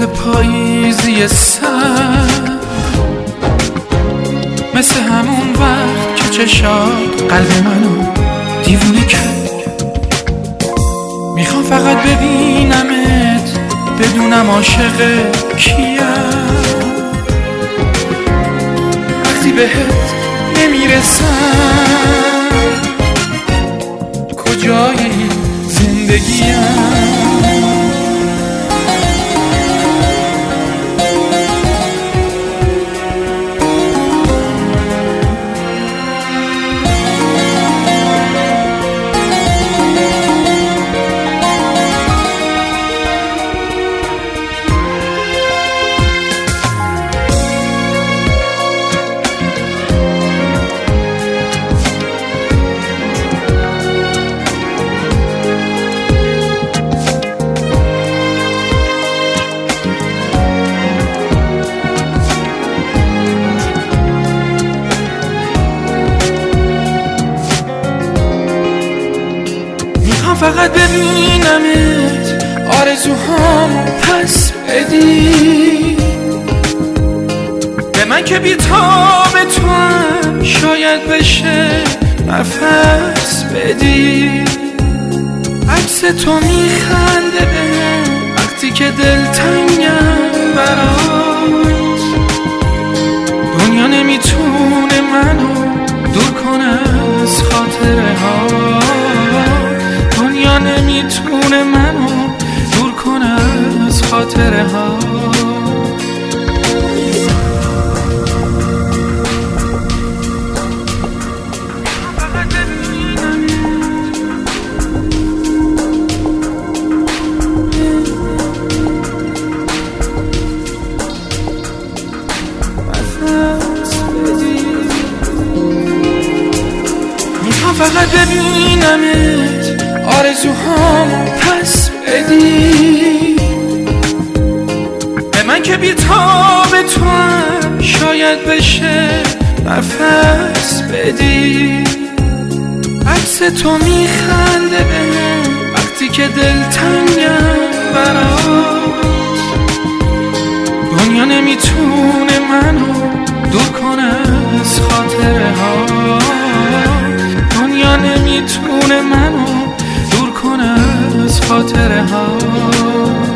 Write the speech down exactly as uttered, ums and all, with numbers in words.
روز پاییزی سر، مثل همون وقت که چشات قلب منو دیوونه کرد. میخوام فقط ببینمت، بدونم عاشق کیم. وقتی بهت نمیرسم کجای زندگیم؟ فقط ببینمت، آرزوهام پس بدی به من که بی‌تاب تو هم شاید بشه نفس بدی. عکس تو میخنده بهم وقتی که دلتنگم برات. دنیا نمیتونه منو دور کنه از خاطره ها، دنیا نمیتونه منو دور کنه از خاطره ها. میخوام فقط ببینمت، آرزوهام پس بدی به من که بی‌تاب تو هم شاید بشه نفس بدی. عکس تو میخنده بهم وقتی که دلتنگم برات. دنیا نمیتونه منو دور کنه از خاطره ها، دنیا نمیتونه منو دور کنه از خاطره ها.